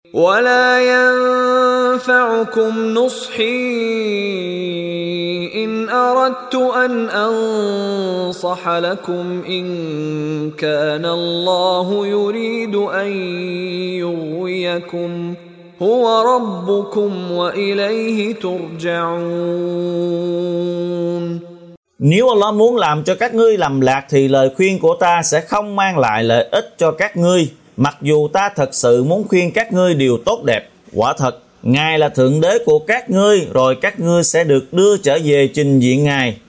ولا ينفعكم نصحي إن أردت أن أنصح لكم إن كان الله يريد أن يغويكم هو ربكم وإليه ترجعون. Nếu Allah muốn làm cho các ngươi lầm lạc thì lời khuyên của ta sẽ không mang lại lợi ích cho các ngươi, mặc dù ta thật sự muốn khuyên các ngươi điều tốt đẹp. Quả thật, Ngài là Thượng Đế của các ngươi, rồi các ngươi sẽ được đưa trở về trình diện Ngài.